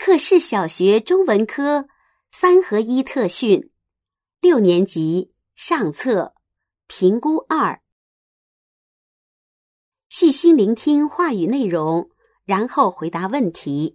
克氏小学中文科3合1特训6年级上册评估2。细心聆听话语内容，然后回答问题。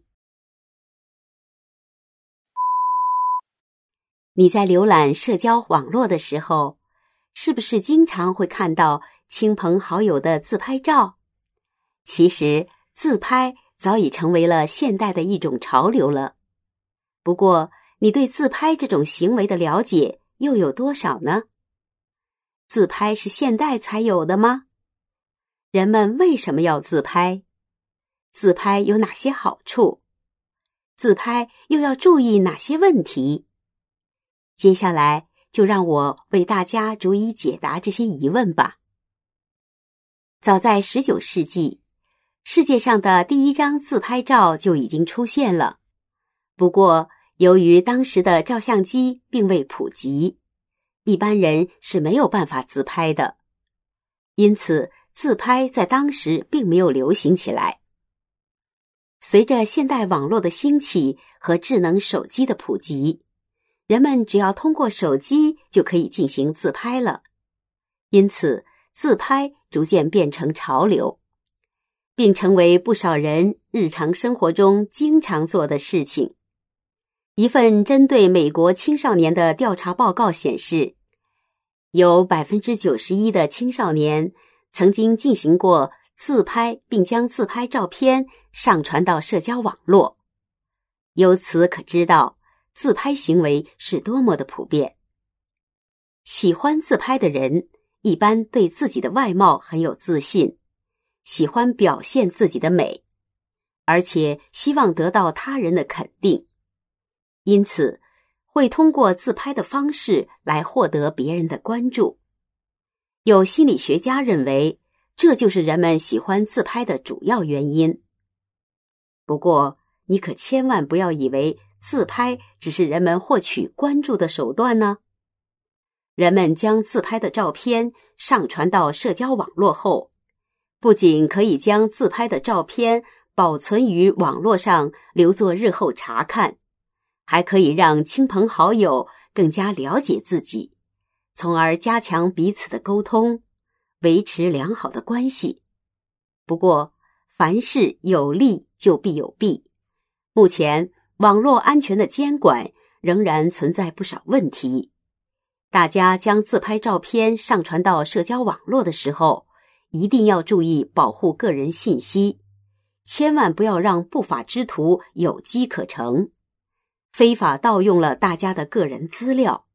你在浏览社交网络的时候，是不是经常会看到亲朋好友的自拍照？其实，自拍早已成为了现代的一种潮流了。不过，你对自拍这种行为的了解又有多少呢？自拍是现代才有的吗？人们为什么要自拍？自拍有哪些好处？自拍又要注意哪些问题？接下来就让我为大家逐一解答这些疑问吧。早在19世纪，世界上的第一张自拍照就已经出现了。不过，由于当时的照相机并未普及，一般人是没有办法自拍的，因此自拍在当时并没有流行起来。随着现代网络的兴起和智能手机的普及，人们只要通过手机就可以进行自拍了，因此自拍逐渐变成潮流，并成为不少人日常生活中经常做的事情。一份针对美国青少年的调查报告显示，有 91% 的青少年曾经进行过自拍，并将自拍照片上传到社交网络。由此可知道，自拍行为是多么的普遍。喜欢自拍的人一般对自己的外貌很有自信，喜欢表现自己的美，而且希望得到他人的肯定，因此会通过自拍的方式来获得别人的关注。有心理学家认为，这就是人们喜欢自拍的主要原因。不过，你可千万不要以为自拍只是人们获取关注的手段呢。人们将自拍的照片上传到社交网络后，不仅可以将自拍的照片保存于网络上留作日后查看，还可以让亲朋好友更加了解自己，从而加强彼此的沟通，维持良好的关系。不过，凡事有利就必有弊。目前，网络安全的监管仍然存在不少问题。大家将自拍照片上传到社交网络的时候，一定要注意保护个人信息，千万不要让不法之徒有机可乘，非法盗用了大家的个人资料。